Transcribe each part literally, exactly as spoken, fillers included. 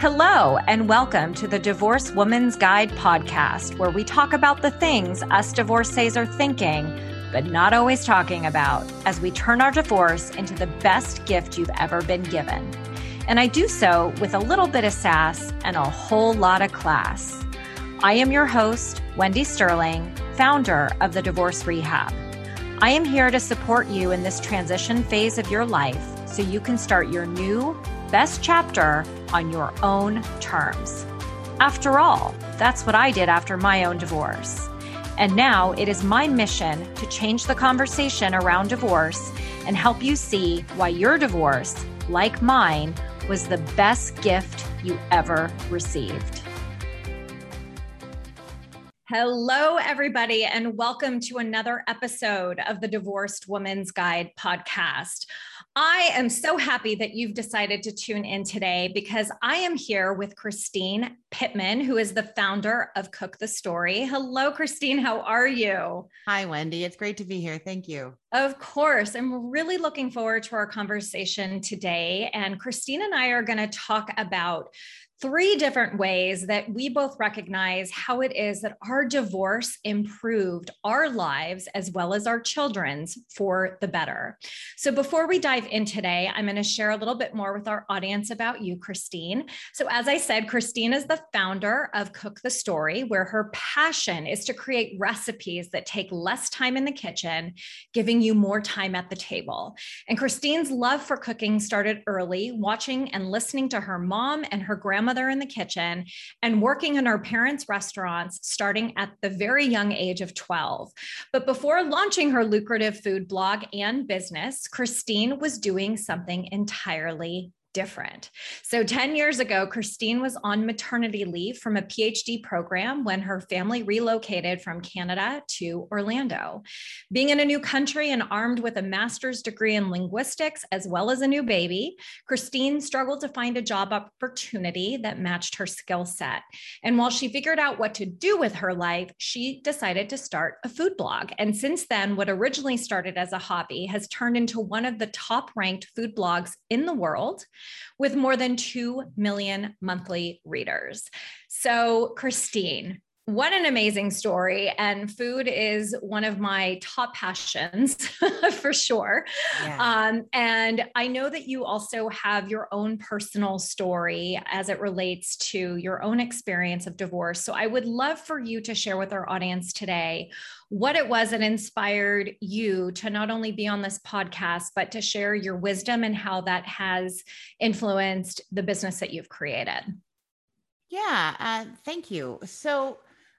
Hello, and welcome to the Divorce Woman's Guide podcast, where we talk about the things us divorcees are thinking, but not always talking about, as we turn our divorce into the best gift you've ever been given. And I do so with a little bit of sass and a whole lot of class. I am your host, Wendy Sterling, founder of the Divorce Rehab. I am here to support you in this transition phase of your life so you can start your new best chapter on your own terms. After all, that's what I did after my own divorce. And now it is my mission to change the conversation around divorce and help you see why your divorce, like mine, was the best gift you ever received. Hello, everybody, and welcome to another episode of the Divorced Woman's Guide podcast. I am so happy that you've decided to tune in today because I am here with Christine Pittman, who is the founder of Cook the Story. Hello, Christine. How are you? Hi, Wendy. It's great to be here. Thank you. Of course. I'm really looking forward to our conversation today. And Christine and I are going to talk about three different ways that we both recognize how it is that our divorce improved our lives as well as our children's for the better. So before we dive in today, I'm going to share a little bit more with our audience about you, Christine. So as I said, Christine is the founder of Cook the Story, where her passion is to create recipes that take less time in the kitchen, giving you more time at the table. And Christine's love for cooking started early, watching and listening to her mom and her grandmother in the kitchen and working in her parents' restaurants starting at the very young age of twelve. But before launching her lucrative food blog and business, Christine was doing something entirely different. So ten years ago, Christine was on maternity leave from a P H D program when her family relocated from Canada to Orlando. Being in a new country and armed with a master's degree in linguistics, as well as a new baby, Christine struggled to find a job opportunity that matched her skill set. And while she figured out what to do with her life, she decided to start a food blog. And since then, what originally started as a hobby has turned into one of the top ranked food blogs in the world, with more than two million monthly readers. So, Christine, what an amazing story. And food is one of my top passions for sure. Yeah. Um, and I know that you also have your own personal story as it relates to your own experience of divorce. So I would love for you to share with our audience today what it was that inspired you to not only be on this podcast, but to share your wisdom and how that has influenced the business that you've created. Yeah, uh, thank you. So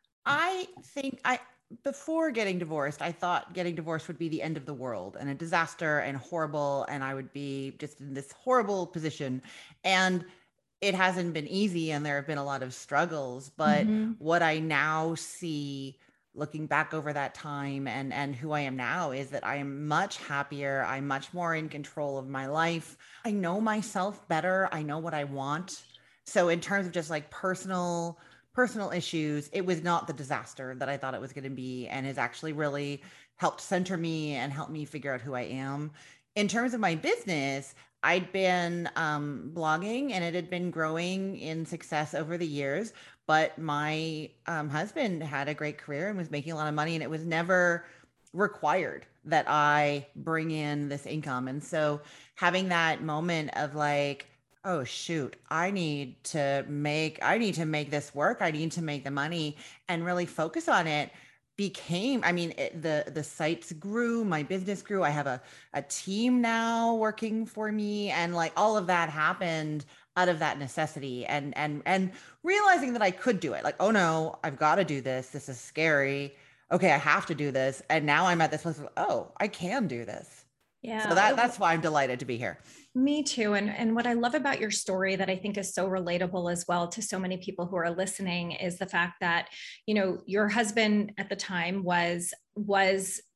I think I, before getting divorced, I thought getting divorced would be the end of the world and a disaster and horrible. And I would be just in this horrible position. And it hasn't been easy and there have been a lot of struggles. But mm-hmm. what I now see looking back over that time and, and who I am now is that I am much happier. I'm much more in control of my life. I know myself better. I know what I want. So in terms of just like personal personal issues, it was not the disaster that I thought it was going to be, and has actually really helped center me and help me figure out who I am. In terms of my business, I'd been um, blogging and it had been growing in success over the years, but my um, husband had a great career and was making a lot of money, and it was never required that I bring in this income. And so having that moment of like, oh shoot, I need to make, I need to make this work. I need to make the money and really focus on it became, I mean, it, the, the sites grew, my business grew. I have a, a team now working for me, and like all of that happened out of that necessity and, and, and realizing that I could do it. Like, oh no, I've got to do this. This is scary. Okay. I have to do this. And now I'm at this place of, oh, I can do this. Yeah. So that, that's why I'm delighted to be here. Me too. And, and what I love about your story that I think is so relatable as well to so many people who are listening is the fact that, you know, your husband at the time was, was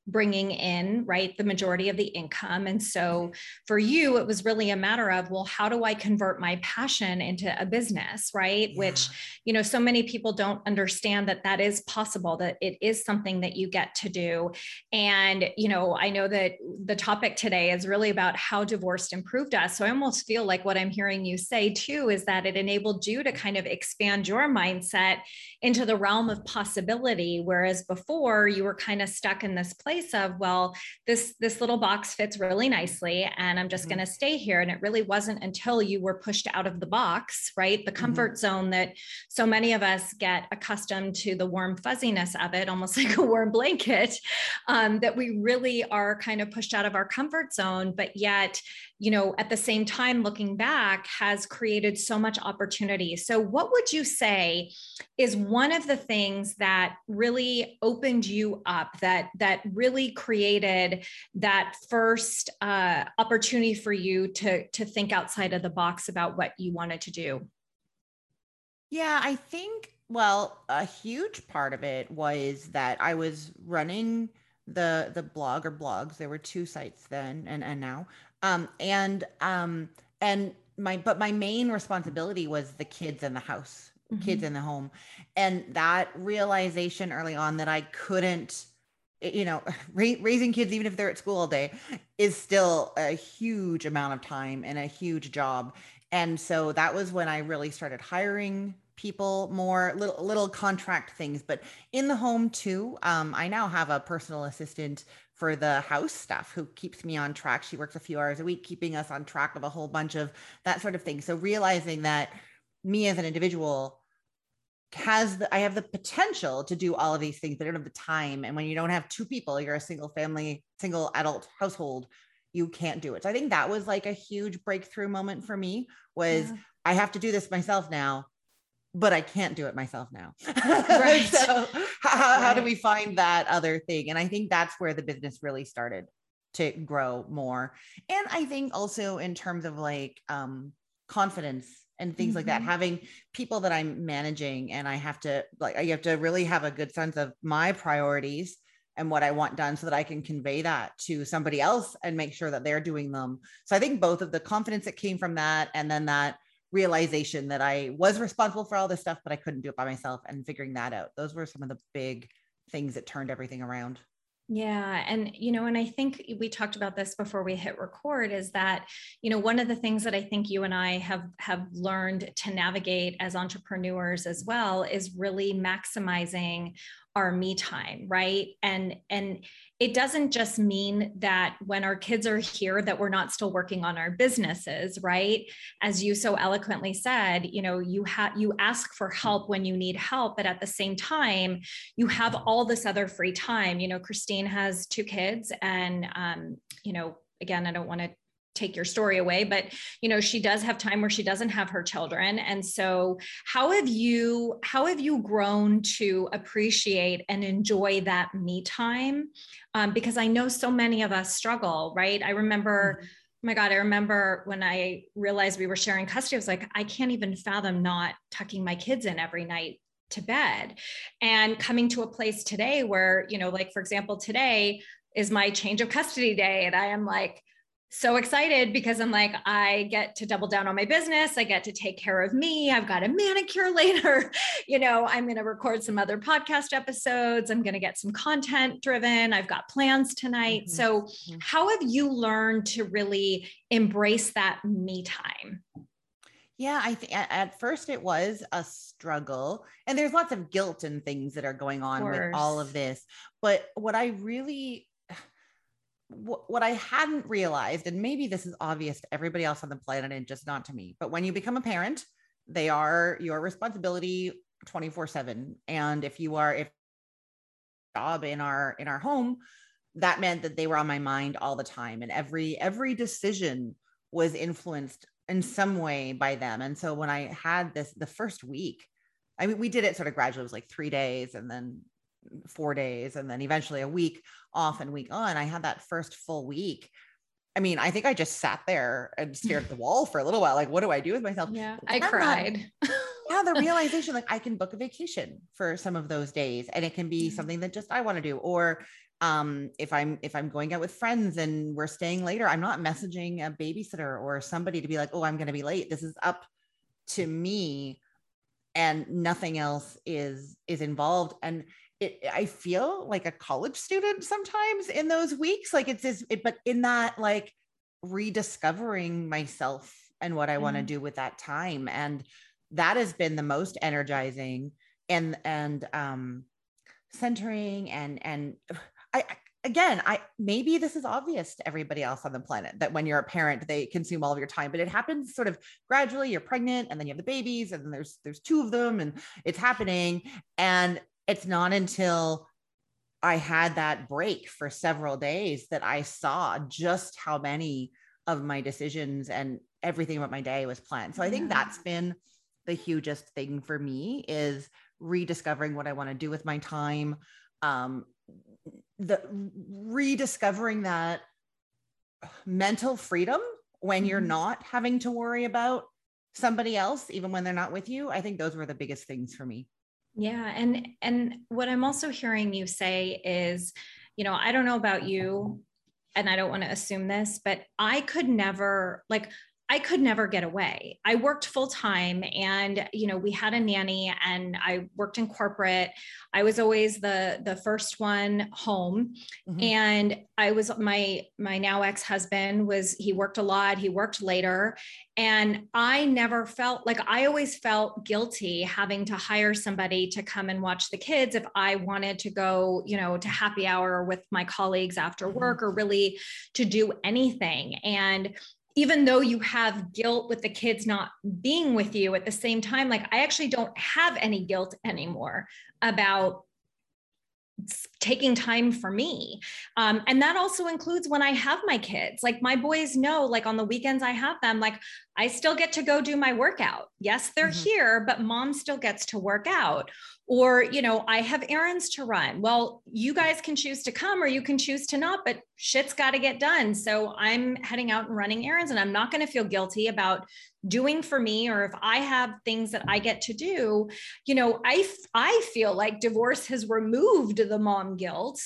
bringing in, right, the majority of the income. And so for you, it was really a matter of, well, how do I convert my passion into a business, right? Yeah. Which, you know, so many people don't understand that that is possible, that it is something that you get to do. And, you know, I know that the topic today is really about how divorced improved us. So I almost feel like what I'm hearing you say too, is that it enabled you to kind of expand your mindset into the realm of possibility. Whereas before you were kind of stuck in this place of, well, this, this little box fits really nicely and I'm just mm-hmm. going to stay here. And it really wasn't until you were pushed out of the box, right? The comfort mm-hmm. zone that so many of us get accustomed to the warm fuzziness of it, almost like a warm blanket, um, that we really are kind of pushed out of our comfort zone. But yet, you know, at the same time, looking back has created so much opportunity. So what would you say is one of the things that really opened you up, that, that really created that first uh, opportunity for you to, to think outside of the box about what you wanted to do? Yeah, I think, well, a huge part of it was that I was running the the blog or blogs. There were two sites then and, and now. Um, and um, and my but my main responsibility was the kids in the house, mm-hmm. kids in the home. And that realization early on that I couldn't, you know, ra- raising kids, even if they're at school all day, is still a huge amount of time and a huge job. And so that was when I really started hiring people more, little little contract things, but in the home too. Um, I now have a personal assistant for the house stuff who keeps me on track. She works a few hours a week, keeping us on track of a whole bunch of that sort of thing. So realizing that me as an individual has the, I have the potential to do all of these things, but I don't have the time. And when you don't have two people, you're a single family, single adult household, you can't do it. So I think that was like a huge breakthrough moment for me was yeah. I have to do this myself now, but I can't do it myself now. Right. So how, right. how do we find that other thing? And I think that's where the business really started to grow more. And I think also in terms of like um, confidence and things mm-hmm. like that, having people that I'm managing, and I have to like, I have to really have a good sense of my priorities and what I want done so that I can convey that to somebody else and make sure that they're doing them. So I think both of the confidence that came from that, and then that realization that I was responsible for all this stuff, but I couldn't do it by myself, and figuring that out. Those were some of the big things that turned everything around. Yeah. And, you know, and I think we talked about this before we hit record, is that, you know, one of the things that I think you and I have, have learned to navigate as entrepreneurs as well is really maximizing our me time, right? And, and it doesn't just mean that when our kids are here that we're not still working on our businesses, right? As you so eloquently said, you know, you have, you ask for help when you need help, but at the same time, you have all this other free time. You know, Christine has two kids, and, um, you know, again, I don't want to take your story away, but, you know, she does have time where she doesn't have her children. And so how have you, how have you grown to appreciate and enjoy that me time? Um, because I know so many of us struggle, right? I remember, mm-hmm. oh my God, I remember when I realized we were sharing custody, I was like, I can't even fathom not tucking my kids in every night to bed. And coming to a place today where, you know, like, for example, today is my change of custody day. And I am like, so excited because I'm like, I get to double down on my business. I get to take care of me. I've got a manicure later. You know, I'm going to record some other podcast episodes. I'm going to get some content driven. I've got plans tonight. Mm-hmm. So mm-hmm. how have you learned to really embrace that me time? Yeah, I think at first it was a struggle, and there's lots of guilt and things that are going on with all of this. But what I really what I hadn't realized, and maybe this is obvious to everybody else on the planet and just not to me, but when you become a parent, they are your responsibility twenty-four seven. And if you are, if job in our, in our home, that meant that they were on my mind all the time. And every, every decision was influenced in some way by them. And so when I had this, the first week, I mean, we did it sort of gradually. It was like three days and then four days and then eventually a week off and week on. I had that first full week. I mean, I think I just sat there and stared at the wall for a little while. Like, what do I do with myself? Yeah, I cried. Not, yeah, the realization, like I can book a vacation for some of those days, and it can be something that just I want to do. Or um, if I'm, if I'm going out with friends and we're staying later, I'm not messaging a babysitter or somebody to be like, oh, I'm going to be late. This is up to me, and nothing else is, is involved. And it, I feel like a college student sometimes in those weeks, like it's this, it, but in that, like rediscovering myself and what I mm-hmm. want to do with that time. And that has been the most energizing and, and, um, centering and, and I, again, I, maybe this is obvious to everybody else on the planet that when you're a parent, they consume all of your time, but it happens sort of gradually. You're pregnant and then you have the babies and then there's, there's two of them and it's happening. And it's not until I had that break for several days that I saw just how many of my decisions and everything about my day was planned. So I think yeah. that's been the hugest thing for me, is rediscovering what I want to do with my time. Um, the rediscovering that mental freedom when mm-hmm. you're not having to worry about somebody else, even when they're not with you. I think those were the biggest things for me. Yeah. And, and what I'm also hearing you say is, you know, I don't know about you, and I don't want to assume this, but I could never, like, I could never get away. I worked full time, and, you know, we had a nanny, and I worked in corporate. I was always the, the first one home. Mm-hmm. And I was, my, my now ex-husband was, he worked a lot, he worked later. And I never felt like, I always felt guilty having to hire somebody to come and watch the kids if I wanted to go, you know, to happy hour with my colleagues after work, or really to do anything. And even though you have guilt with the kids not being with you at the same time, like I actually don't have any guilt anymore about taking time for me. Um, and that also includes when I have my kids. Like my boys know, like on the weekends I have them, like I still get to go do my workout. Yes, they're mm-hmm. here, but mom still gets to work out. Or, you know, I have errands to run. Well, you guys can choose to come or you can choose to not, but shit's got to get done. So I'm heading out and running errands, and I'm not going to feel guilty about doing for me. Or if I have things that I get to do, you know, I, I feel like divorce has removed the mom guilt,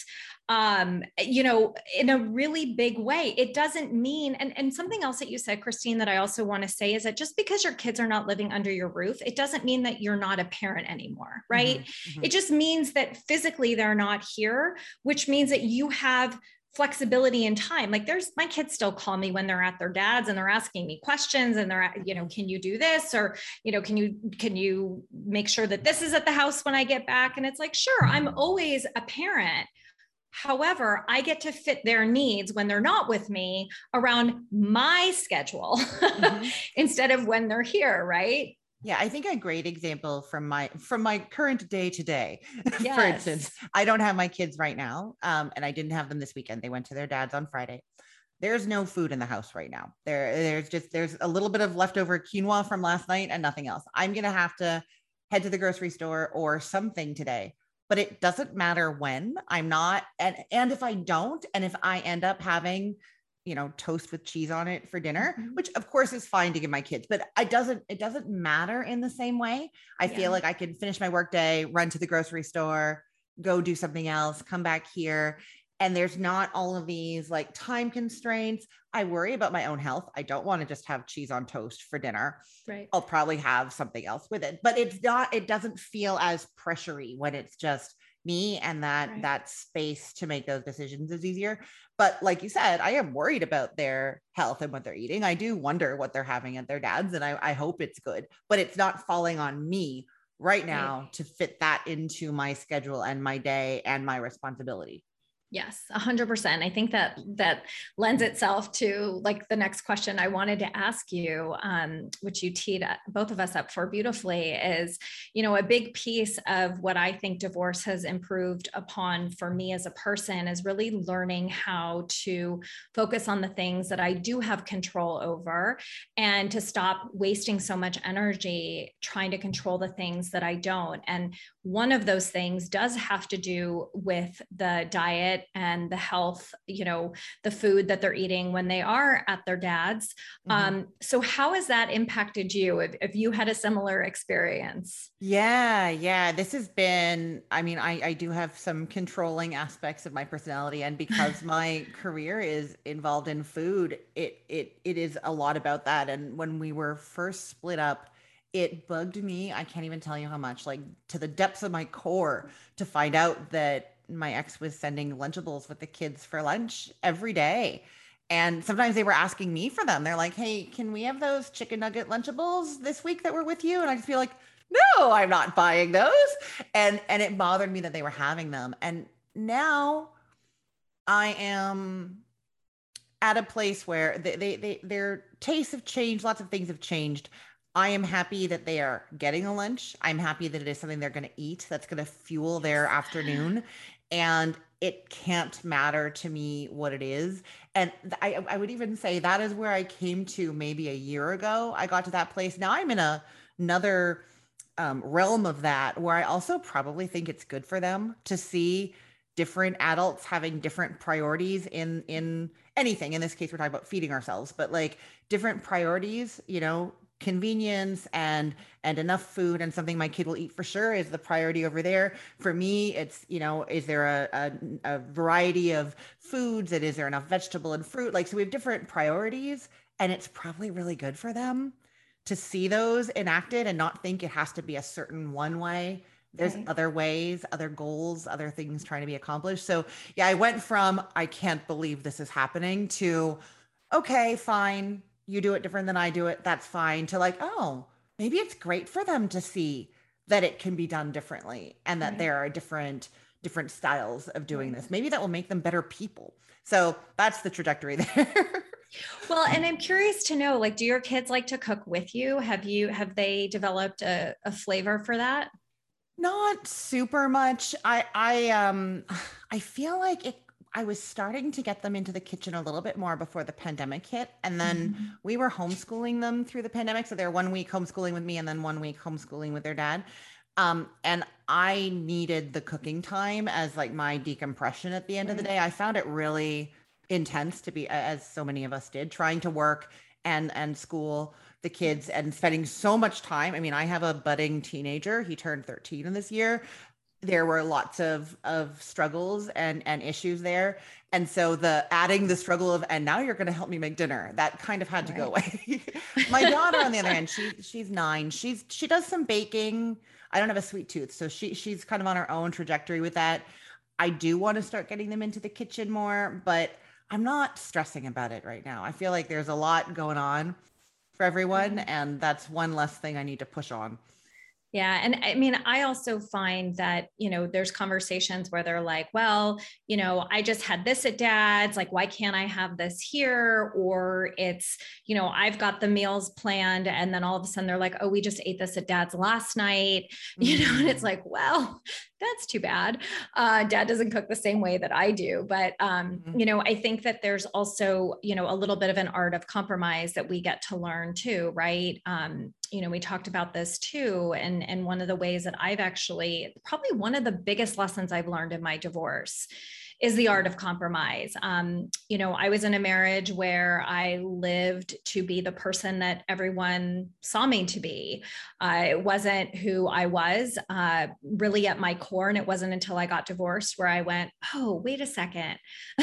um, you know, in a really big way. It doesn't mean, and, and something else that you said, Christine, that I also want to say is that just because your kids are not living under your roof, it doesn't mean that you're not a parent anymore, right? Mm-hmm, mm-hmm. It just means that physically they're not here, which means that you have flexibility in time. Like there's, my kids still call me when they're at their dad's and they're asking me questions, and they're, you know, can you do this? Or, you know, can you, can you make sure that this is at the house when I get back? And it's like, sure, I'm always a parent. However, I get to fit their needs when they're not with me around my schedule mm-hmm. instead of when they're here. Right. Yeah, I think a great example from my from my current day to day, Yes. for instance, I don't have my kids right now, um, and I didn't have them this weekend. They went to their dad's on Friday. There's no food in the house right now. There, there's just there's a little bit of leftover quinoa from last night and nothing else. I'm gonna have to head to the grocery store or something today, but it doesn't matter when. I'm not, and and if I don't, and if I end up having, you know, toast with cheese on it for dinner, mm-hmm. which of course is fine to give my kids, but it doesn't, it doesn't matter in the same way. I yeah. feel like I can finish my work day, run to the grocery store, go do something else, come back here. And there's not all of these like time constraints. I worry about my own health. I don't want to just have cheese on toast for dinner. Right. I'll probably have something else with it, but it's not, it doesn't feel as pressury when it's just me, and that, right. that space to make those decisions is easier. But like you said, I am worried about their health and what they're eating. I do wonder what they're having at their dad's, and I, I hope it's good, but it's not falling on me right now right. to fit that into my schedule and my day and my responsibility. Yes, a hundred percent. I think that that lends itself to like the next question I wanted to ask you, um, which you teed both of us up for beautifully, is, you know, a big piece of what I think divorce has improved upon for me as a person is really learning how to focus on the things that I do have control over, and to stop wasting so much energy trying to control the things that I don't. And one of those things does have to do with the diet diet and the health, you know, the food that they're eating when they are at their dad's. Mm-hmm. Um, so how has that impacted you if, if you had a similar experience? Yeah, yeah. This has been, I mean, I, I do have some controlling aspects of my personality. And because my career is involved in food, it it it is a lot about that. And when we were first split up, it bugged me. I can't even tell you how much, like to the depths of my core, to find out that my ex was sending Lunchables with the kids for lunch every day. And sometimes they were asking me for them. They're like, hey, can we have those chicken nugget Lunchables this week that we're with you? And I just feel like, no, I'm not buying those. And and it bothered me that they were having them. And now I am at a place where they, they, they their tastes have changed. Lots of things have changed. I am happy that they are getting a lunch. I'm happy that it is something they're going to eat that's going to fuel their afternoon. And it can't matter to me what it is. And I, I would even say that is where I came to maybe a year ago. I got to that place. Now I'm in a, another um, realm of that where I also probably think it's good for them to see different adults having different priorities in in anything. In this case, we're talking about feeding ourselves, but like different priorities, you know, convenience and and enough food and something my kid will eat for sure is the priority over there. For me, it's, you know, is there a, a, a variety of foods, and is there enough vegetable and fruit? Like, so we have different priorities, and it's probably really good for them to see those enacted and not think it has to be a certain one way. There's right. other ways, other goals, other things trying to be accomplished. So yeah, I went from, I can't believe this is happening, to, okay, fine, you do it different than I do it, that's fine, to like, oh, maybe it's great for them to see that it can be done differently, and that right. there are different different styles of doing right. this. Maybe that will make them better people. So that's the trajectory there. Well, and I'm curious to know, like, do your kids like to cook with you? Have you, have they developed a, a flavor for that? Not super much. I, I, um, I feel like it, I was starting to get them into the kitchen a little bit more before the pandemic hit. And then mm-hmm. we were homeschooling them through the pandemic. So they're one week homeschooling with me and then one week homeschooling with their dad. Um, and I needed the cooking time as like my decompression at the end right. of the day. I found it really intense to be, as so many of us did, trying to work and, and school the kids and spending so much time. I mean, I have a budding teenager. He turned thirteen in this year. There were lots of, of struggles and, and issues there. And so the adding the struggle of, and now you're going to help me make dinner, that kind of had to right. go away. My daughter, on the other hand, she, she's nine. She's, she does some baking. I don't have a sweet tooth. So she, she's kind of on her own trajectory with that. I do want to start getting them into the kitchen more, but I'm not stressing about it right now. I feel like there's a lot going on for everyone, and that's one less thing I need to push on. Yeah. And I mean, I also find that, you know, there's conversations where they're like, well, you know, I just had this at dad's, like, why can't I have this here? Or it's, you know, I've got the meals planned, and then all of a sudden they're like, oh, we just ate this at dad's last night, mm-hmm. you know, and it's like, well, that's too bad. Uh, dad doesn't cook the same way that I do. But, um, mm-hmm. you know, I think that there's also, you know, a little bit of an art of compromise that we get to learn too, right? Um, you know, we talked about this too. And, and one of the ways that I've actually, probably one of the biggest lessons I've learned in my divorce is the art of compromise. Um, you know, I was in a marriage where I lived to be the person that everyone saw me to be. Uh, it wasn't who I was uh, really at my core. And it wasn't until I got divorced where I went, oh, wait a second,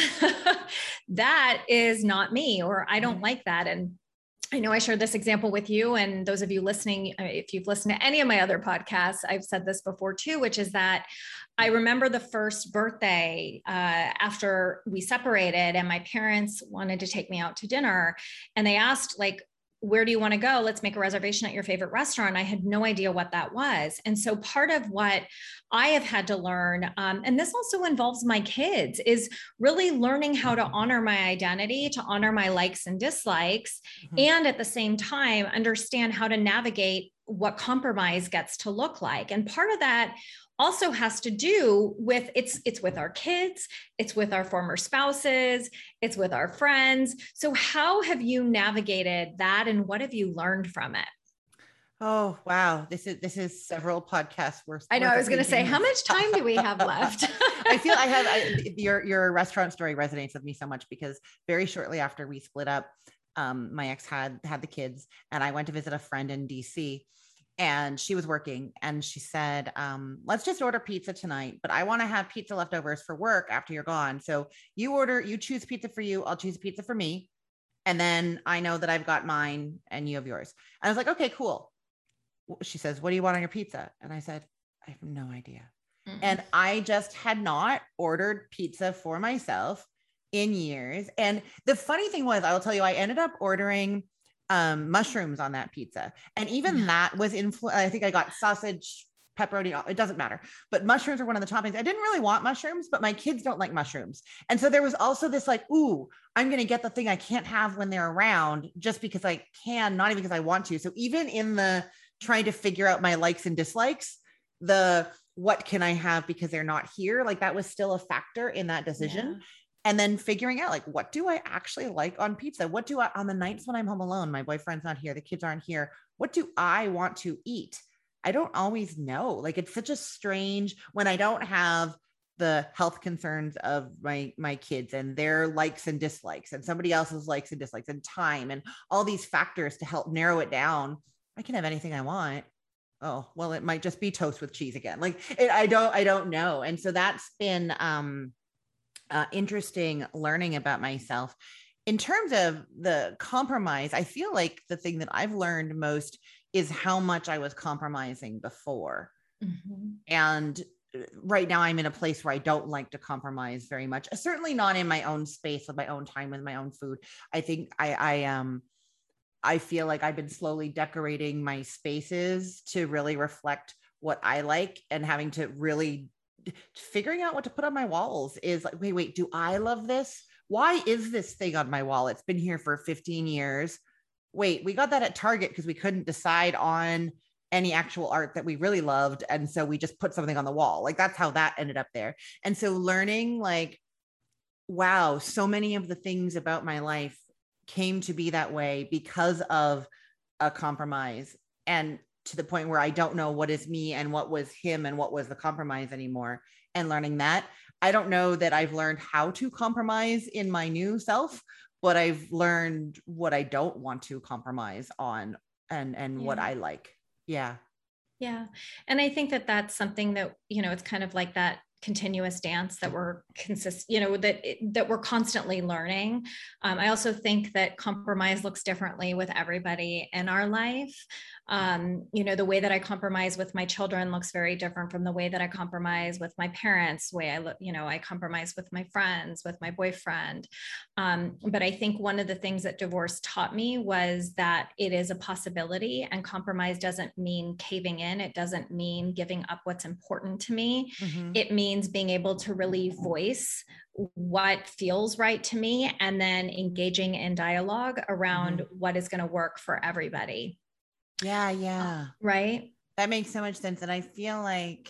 that is not me, or I don't like that. And I know I shared this example with you, and those of you listening, if you've listened to any of my other podcasts, I've said this before too, which is that I remember the first birthday uh, after we separated, and my parents wanted to take me out to dinner, and they asked, like, where do you want to go? Let's make a reservation at your favorite restaurant. I had no idea what that was. And so part of what I have had to learn, um, and this also involves my kids, is really learning how to honor my identity, to honor my likes and dislikes, mm-hmm. and at the same time, understand how to navigate what compromise gets to look like. And part of that also has to do with, it's it's with our kids, it's with our former spouses, it's with our friends. So how have you navigated that, and what have you learned from it? Oh, wow. This is, this is several podcasts worth. I know. worth I of was going to say, thinking how this. much time do we have left? I feel I have, I, your, your restaurant story resonates with me so much because very shortly after we split up, um, my ex had, had the kids, and I went to visit a friend in D C, and she was working, and she said, um, let's just order pizza tonight, but I want to have pizza leftovers for work after you're gone. So you order, you choose pizza for you. I'll choose pizza for me. And then I know that I've got mine and you have yours. And I was like, okay, cool. She says, what do you want on your pizza? And I said, I have no idea. Mm-hmm. And I just had not ordered pizza for myself in years. And the funny thing was, I will tell you, I ended up ordering um, mushrooms on that pizza. And even yeah. that was influ- I think I got sausage, pepperoni, it doesn't matter. But mushrooms are one of the toppings. I didn't really want mushrooms, but my kids don't like mushrooms. And so there was also this like, ooh, I'm going to get the thing I can't have when they're around just because I can, not even because I want to. So even in the trying to figure out my likes and dislikes, the what can I have because they're not here, like that was still a factor in that decision. Yeah. And then figuring out like, what do I actually like on pizza? What do I, on the nights when I'm home alone, my boyfriend's not here, the kids aren't here, what do I want to eat? I don't always know. Like, it's such a strange, when I don't have the health concerns of my, my kids and their likes and dislikes and somebody else's likes and dislikes and time and all these factors to help narrow it down. I can have anything I want. Oh, well, it might just be toast with cheese again. Like it, I don't, I don't know. And so that's been um, uh, interesting learning about myself. In terms of the compromise, I feel like the thing that I've learned most is how much I was compromising before. Mm-hmm. And right now I'm in a place where I don't like to compromise very much. Certainly not in my own space with my own time, with my own food. I think I, I, um, I feel like I've been slowly decorating my spaces to really reflect what I like, and having to really figuring out what to put on my walls is like, wait, wait, do I love this? Why is this thing on my wall? It's been here for fifteen years. Wait, we got that at Target because we couldn't decide on any actual art that we really loved. And so we just put something on the wall. Like that's how that ended up there. And so learning like, wow, so many of the things about my life came to be that way because of a compromise, and to the point where I don't know what is me and what was him and what was the compromise anymore. And learning that, I don't know that I've learned how to compromise in my new self, but I've learned what I don't want to compromise on, and, and yeah. what I like. Yeah. Yeah. And I think that that's something that, you know, it's kind of like that continuous dance that we're consist, you know, that, that we're constantly learning. Um, I also think that compromise looks differently with everybody in our life. Um, you know, the way that I compromise with my children looks very different from the way that I compromise with my parents, the way I look, you know, I compromise with my friends, with my boyfriend. Um, but I think one of the things that divorce taught me was that it is a possibility, and compromise doesn't mean caving in. It doesn't mean giving up what's important to me. Mm-hmm. It means being able to really voice what feels right to me, and then engaging in dialogue around mm-hmm. what is going to work for everybody. Yeah. Yeah. Right. That makes so much sense. And I feel like,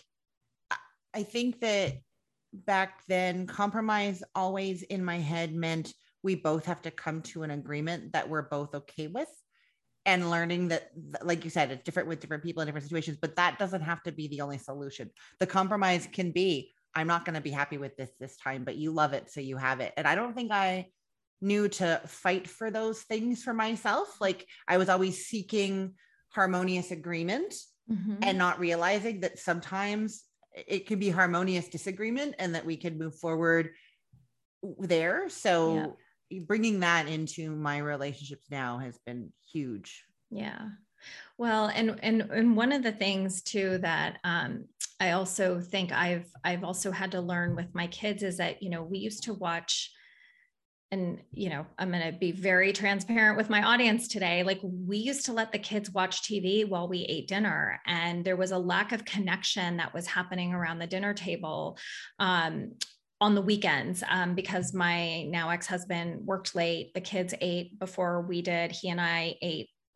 I think that back then compromise always in my head meant we both have to come to an agreement that we're both okay with, and learning that, like you said, it's different with different people in different situations, but that doesn't have to be the only solution. The compromise can be, I'm not going to be happy with this this time, but you love it, so you have it. And I don't think I knew to fight for those things for myself. Like I was always seeking harmonious agreement mm-hmm. and not realizing that sometimes it can be harmonious disagreement, and that we can move forward there. So yeah. bringing that into my relationships now has been huge. Yeah. Well, and, and, and one of the things too, that, um, I also think I've, I've also had to learn with my kids is that, you know, we used to watch, and, you know, I'm going to be very transparent with my audience today. Like, we used to let the kids watch T V while we ate dinner, and there was a lack of connection that was happening around the dinner table. Um, on the weekends, um, because my now ex-husband worked late, the kids ate before we did. He and I ate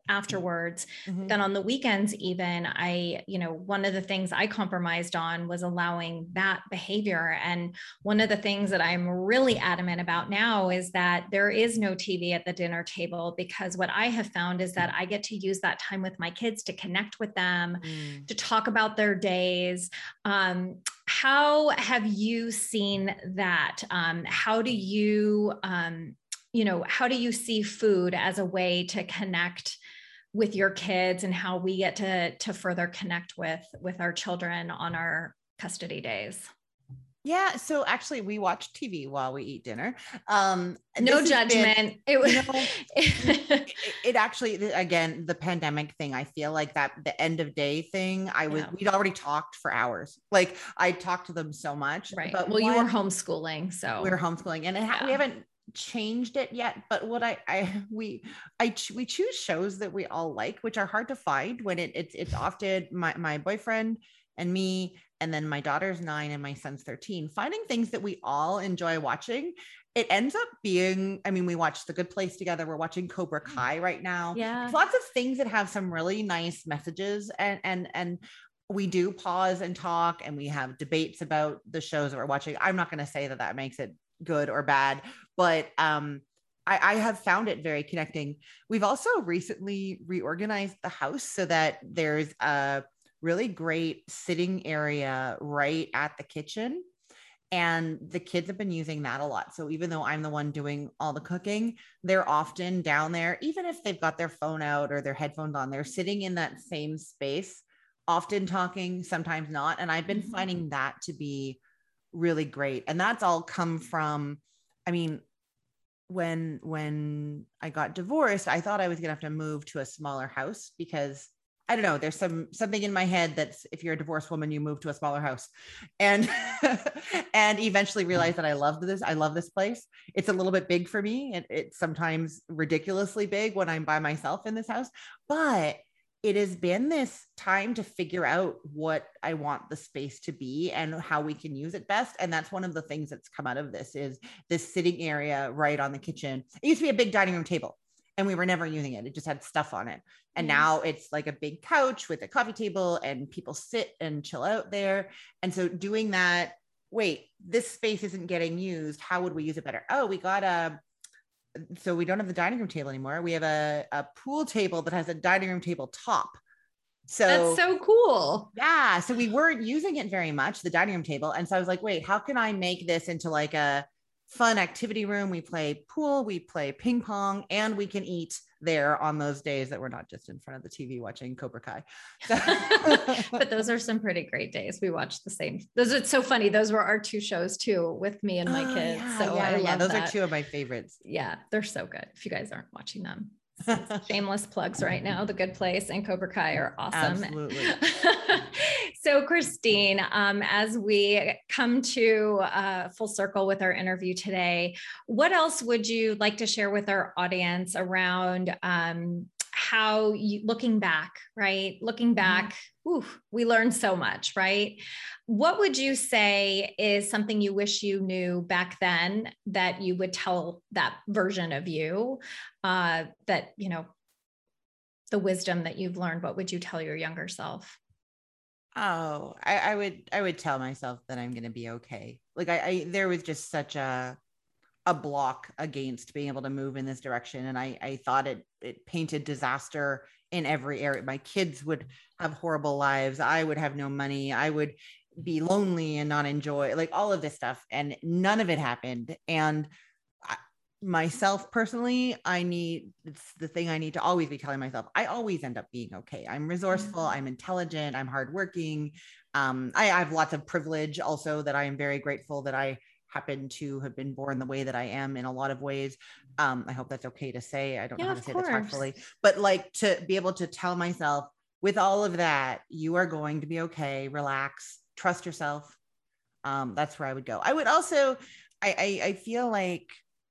afterwards. Mm-hmm. Then on the weekends, even I, you know, one of the things I compromised on was allowing that behavior. And one of the things that I'm really adamant about now is that there is no T V at the dinner table, because what I have found is that I get to use that time with my kids to connect with them, Mm. to talk about their days. Um, how have you seen that? Um, how do you, um, you know, how do you see food as a way to connect with your kids, and how we get to, to further connect with, with our children on our custody days? Yeah. So actually we watch T V while we eat dinner. Um, no judgment. Been, it was, you know, it, it actually, again, the pandemic thing, I feel like that the end of day thing, I was, yeah. we'd already talked for hours. Like I talked to them so much, right. But well, one, you were homeschooling. So we were homeschooling, and it ha- yeah. we haven't changed it yet. But what I, I, we, I, ch- we choose shows that we all like, which are hard to find when it, it's, it's often my, my boyfriend and me, and then my daughter's nine and my son's thirteen, finding things that we all enjoy watching. It ends up being, I mean, we watched The Good Place together. We're watching Cobra Kai right now. Yeah. There's lots of things that have some really nice messages, and, and, and we do pause and talk, and we have debates about the shows that we're watching. I'm not going to say that that makes it good or bad, but, um, I, I have found it very connecting. We've also recently reorganized the house so that there's a really great sitting area right at the kitchen. And the kids have been using that a lot. So even though I'm the one doing all the cooking, they're often down there, even if they've got their phone out or their headphones on, they're sitting in that same space, often talking, sometimes not. And I've been mm-hmm. finding that to be really great. And that's all come from, I mean, when, when I got divorced, I thought I was going to have to move to a smaller house because I don't know, there's some, something in my head that's, if you're a divorced woman, you move to a smaller house, and, and eventually realized that I loved this. I love this place. It's a little bit big for me. And it's sometimes ridiculously big when I'm by myself in this house, but it has been this time to figure out what I want the space to be and how we can use it best. And that's one of the things that's come out of this is this sitting area right on the kitchen. It used to be a big dining room table, and we were never using it. It just had stuff on it. And yes. now it's like a big couch with a coffee table, and people sit and chill out there. And so doing that, wait, this space isn't getting used. How would we use it better? Oh, we got a, so we don't have the dining room table anymore. We have a, a pool table that has a dining room table top. So that's so cool. Yeah. So we weren't using it very much, the dining room table. And so I was like, wait, how can I make this into like a fun activity room? We play pool, we play ping pong, and we can eat there on those days that we're not just in front of the T V watching Cobra Kai. So. But those are some pretty great days. We watched the same. Those are so funny. Those were our two shows too, with me and my oh, kids. Yeah, so yeah, I love yeah. Those that. are two of my favorites. Yeah, they're so good. If you guys aren't watching them. Shameless plugs right now. The Good Place and Cobra Kai are awesome. Absolutely. So Christine, um, as we come to uh, full circle with our interview today, what else would you like to share with our audience around um, how you, looking back, right? Looking back, mm-hmm. ooh, we learned so much, right? What would you say is something you wish you knew back then that you would tell that version of you, uh, that, you know, the wisdom that you've learned? What would you tell your younger self? Oh, I, I would, I would tell myself that I'm going to be okay. Like I, I, there was just such a, a block against being able to move in this direction. And I, I thought it, it painted disaster in every area. My kids would have horrible lives. I would have no money. I would be lonely and not enjoy, like all of this stuff. And none of it happened. And I, myself personally, I need, it's the thing I need to always be telling myself. I always end up being okay. I'm resourceful. I'm intelligent. I'm hardworking. Um, I, I have lots of privilege also that I am very grateful that I happen to have been born the way that I am in a lot of ways. Um, I hope that's okay to say. I don't yeah, know how to say that tactfully, but like to be able to tell myself with all of that, you are going to be okay. Relax, trust yourself. Um, that's where I would go. I would also, I, I, I feel like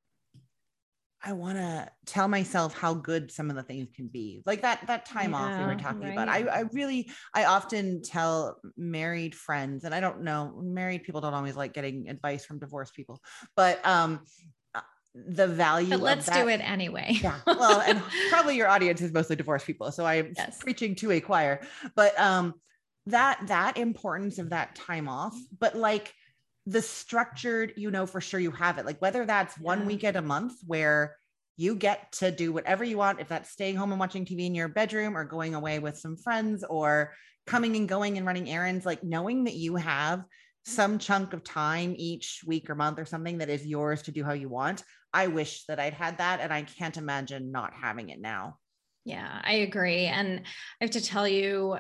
I want to tell myself how good some of the things can be, like that, that time yeah, off we were talking right. about. I, I really, I often tell married friends, and I don't know, married people don't always like getting advice from divorced people, but, um, the value but let's of that. do it anyway. Yeah. Well, and probably your audience is mostly divorced people. So I'm yes. preaching to a choir, but um, that, that importance of that time off, but like the structured, you know, for sure you have it, like whether that's one yeah. weekend a month where you get to do whatever you want, if that's staying home and watching T V in your bedroom or going away with some friends or coming and going and running errands, like knowing that you have some chunk of time each week or month or something that is yours to do how you want. I wish that I'd had that, and I can't imagine not having it now. Yeah, I agree. And I have to tell you,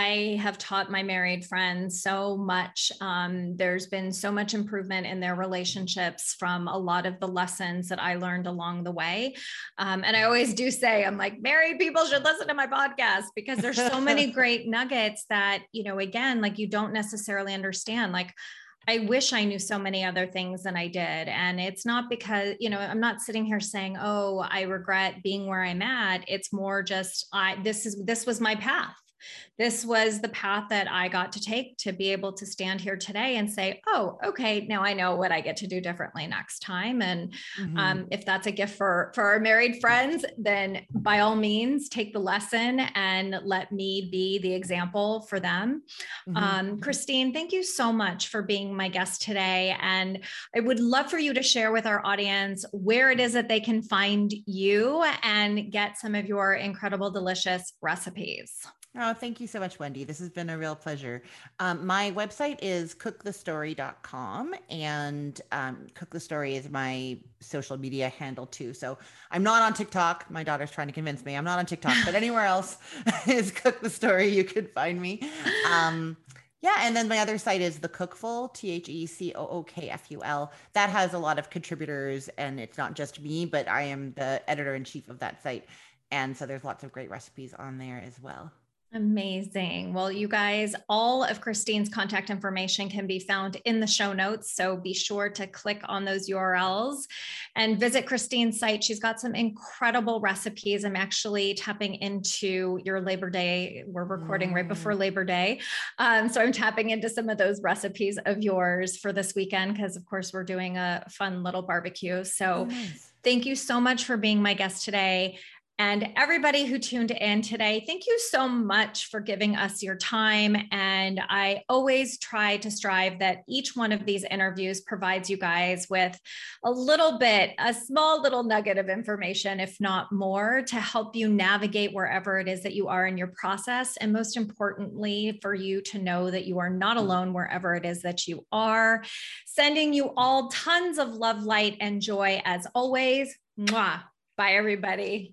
I have taught my married friends so much. Um, there's been so much improvement in their relationships from a lot of the lessons that I learned along the way. Um, and I always do say, I'm like, married people should listen to my podcast because there's so many great nuggets that, you know, again, like you don't necessarily understand. Like, I wish I knew so many other things than I did. And it's not because, you know, I'm not sitting here saying, oh, I regret being where I'm at. It's more just, I, this is, this was my path. This was the path that I got to take to be able to stand here today and say, oh, okay, now I know what I get to do differently next time. And mm-hmm. um, if that's a gift for, for our married friends, then by all means, take the lesson and let me be the example for them. Mm-hmm. Um, Christine, thank you so much for being my guest today. And I would love for you to share with our audience where it is that they can find you and get some of your incredible, delicious recipes. Oh, thank you so much, Wendy. This has been a real pleasure. Um, my website is cook the story dot com, and um, Cook the Story is my social media handle too. So I'm not on TikTok. My daughter's trying to convince me I'm not on TikTok, but anywhere else is Cook the Story. You can find me. Um, yeah. And then my other site is The Cookful, T H E C O O K F U L. That has a lot of contributors, and it's not just me, but I am the editor in chief of that site. And so there's lots of great recipes on there as well. Amazing. Well, you guys, all of Christine's contact information can be found in the show notes. So be sure to click on those U R Ls and visit Christine's site. She's got some incredible recipes. I'm actually tapping into your Labor Day. We're recording mm. right before Labor Day. Um, so I'm tapping into some of those recipes of yours for this weekend, because of course we're doing a fun little barbecue. So oh, nice. Thank you so much for being my guest today. And everybody who tuned in today, thank you so much for giving us your time. And I always try to strive that each one of these interviews provides you guys with a little bit, a small little nugget of information, if not more, to help you navigate wherever it is that you are in your process. And most importantly, for you to know that you are not alone wherever it is that you are. Sending you all tons of love, light, and joy as always. Mwah. Bye, everybody.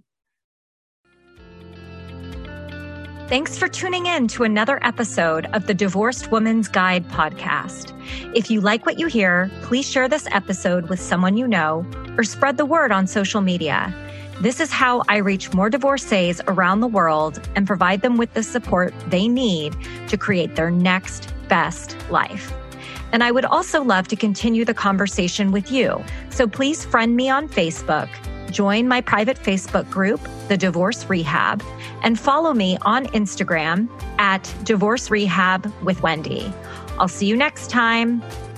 Thanks for tuning in to another episode of the Divorced Woman's Guide podcast. If you like what you hear, please share this episode with someone you know or spread the word on social media. This is how I reach more divorcees around the world and provide them with the support they need to create their next best life. And I would also love to continue the conversation with you. So please friend me on Facebook, join my private Facebook group, The Divorce Rehab, and follow me on Instagram at Divorce Rehab with Wendy. I'll see you next time.